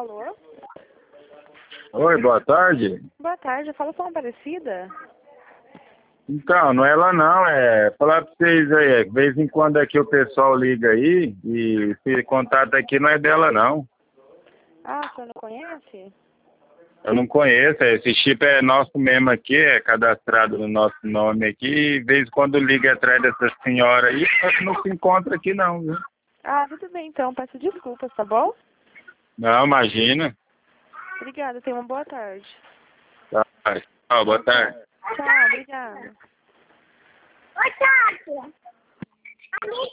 Alô? Oi, boa tarde. Boa tarde, fala com a Aparecida? Então, não é ela não, é falar pra vocês aí, de vez em quando aqui o pessoal liga aí e esse contato aqui não é dela não. Ah, o senhor não conhece? Eu não conheço, esse chip é nosso mesmo aqui, é cadastrado no nosso nome aqui, e de vez em quando liga atrás dessa senhora aí, só que não se encontra aqui não, viu? Ah, tudo bem então, peço desculpas, tá bom? Não, imagina. Obrigada, tenha uma boa tarde. Tá. Tchau, boa tarde. Tchau, obrigada. Ô, Tati!